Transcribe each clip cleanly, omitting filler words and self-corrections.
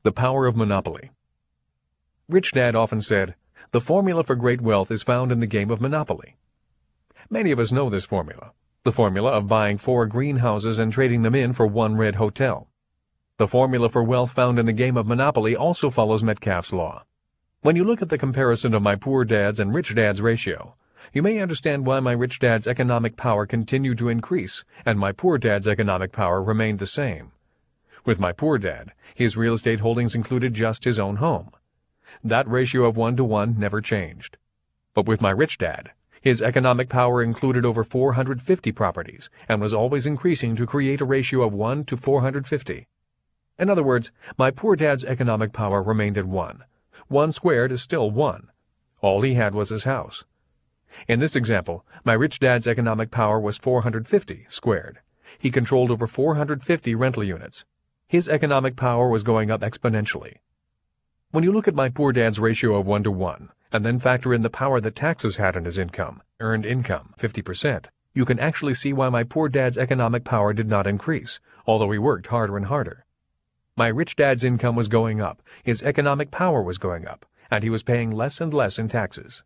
The power of monopoly. Rich Dad often said, "The formula for great wealth is found in the game of Monopoly." Many of us know this formula, the formula of buying 4 greenhouses and trading them in for 1 red hotel. The formula for wealth found in the game of Monopoly also follows Metcalfe's law. When you look at the comparison of my poor dad's and rich dad's ratio, you may understand why my rich dad's economic power continued to increase and my poor dad's economic power remained the same. With my poor dad, his real estate holdings included just his own home. That ratio of 1 to 1 never changed. But with my rich dad, his economic power included over 450 properties and was always increasing to create a ratio of 1 to 450. In other words, my poor dad's economic power remained at 1. 1 squared is still 1. All he had was his house. In this example, my rich dad's economic power was 450 squared. He controlled over 450 rental units. His economic power was going up exponentially. When you look at my poor dad's ratio of 1 to 1, and then factor in the power that taxes had on his income, earned income, 50%, you can actually see why my poor dad's economic power did not increase, although he worked harder and harder. My rich dad's income was going up, his economic power was going up, and he was paying less and less in taxes.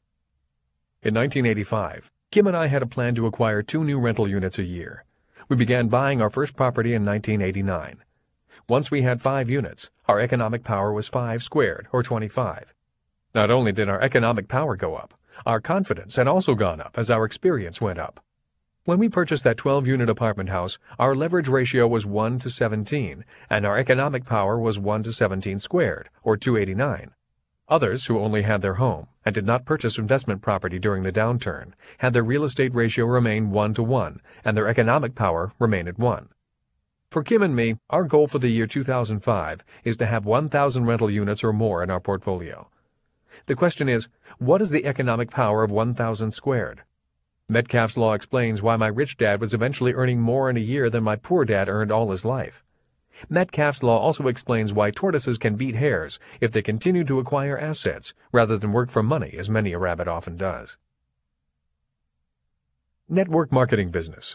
In 1985, Kim and I had a plan to acquire 2 new rental units a year. We began buying our first property in 1989. Once we had 5 units, our economic power was 5 squared, or 25. Not only did our economic power go up, our confidence had also gone up as our experience went up. When we purchased that 12-unit apartment house, our leverage ratio was 1 to 17, and our economic power was 1 to 17 squared, or 289. Others who only had their home and did not purchase investment property during the downturn had their real estate ratio remain 1 to 1, and their economic power remain at 1. For Kim and me, our goal for the year 2005 is to have 1,000 rental units or more in our portfolio. The question is, what is the economic power of 1,000 squared? Metcalfe's law explains why my rich dad was eventually earning more in a year than my poor dad earned all his life. Metcalfe's law also explains why tortoises can beat hares if they continue to acquire assets rather than work for money, as many a rabbit often does. Network marketing business.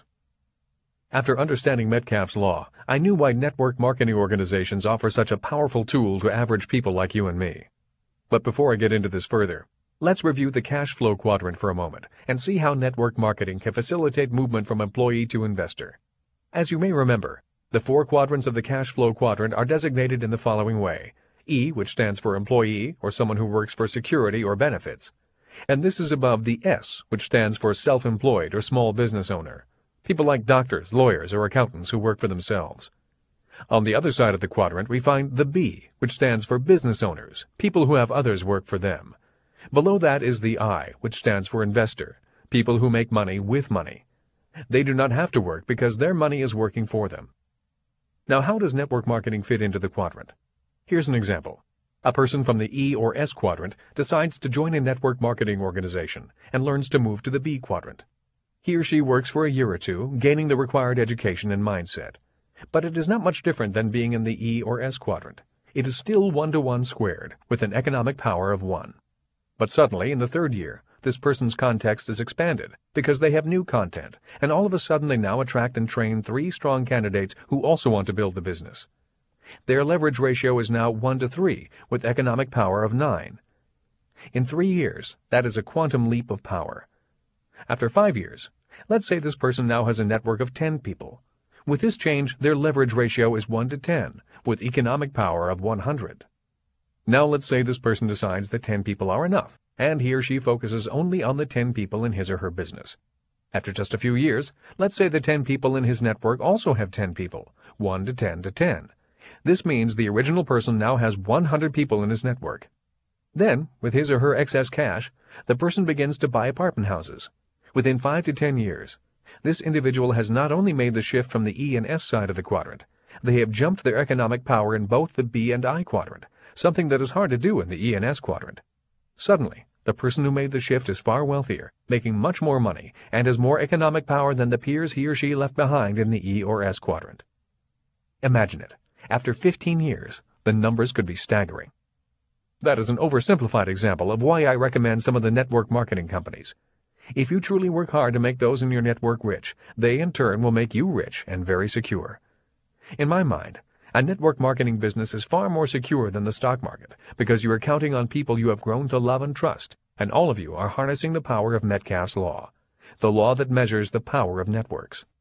After understanding Metcalfe's law, I knew why network marketing organizations offer such a powerful tool to average people like you and me. But before I get into this further, let's review the cash flow quadrant for a moment and see how network marketing can facilitate movement from employee to investor. As you may remember, the 4 quadrants of the cash flow quadrant are designated in the following way: E, which stands for employee or someone who works for security or benefits. And this is above the S, which stands for self-employed or small business owner. People like doctors, lawyers, or accountants who work for themselves. On the other side of the quadrant, we find the B, which stands for business owners, people who have others work for them. Below that is the I, which stands for investor, people who make money with money. They do not have to work because their money is working for them. Now, how does network marketing fit into the quadrant? Here's an example. A person from the E or S quadrant decides to join a network marketing organization and learns to move to the B quadrant. He or she works for a year or 2, gaining the required education and mindset. But it is not much different than being in the E or S quadrant. It is still 1 to 1 squared, with an economic power of 1. But suddenly, in the 3rd year, this person's context is expanded because they have new content, and all of a sudden they now attract and train 3 strong candidates who also want to build the business. Their leverage ratio is now 1 to 3, with economic power of 9. In 3 years, that is a quantum leap of power. After 5 years, let's say this person now has a network of 10 people. With this change, their leverage ratio is 1 to 10, with economic power of 100. Now let's say this person decides that 10 people are enough, and he or she focuses only on the 10 people in his or her business. After just a few years, let's say the 10 people in his network also have 10 people, 1 to 10 to 10. This means the original person now has 100 people in his network. Then, with his or her excess cash, the person begins to buy apartment houses. Within 5 to 10 years, this individual has not only made the shift from the E and S side of the quadrant, they have jumped their economic power in both the B and I quadrant, something that is hard to do in the E and S quadrant. Suddenly, the person who made the shift is far wealthier, making much more money, and has more economic power than the peers he or she left behind in the E or S quadrant. Imagine it. After 15 years, the numbers could be staggering. That is an oversimplified example of why I recommend some of the network marketing companies. If you truly work hard to make those in your network rich, they in turn will make you rich and very secure. In my mind, A network marketing business is far more secure than the stock market because you are counting on people you have grown to love and trust, and all of you are harnessing the power of Metcalfe's Law, the law that measures the power of networks.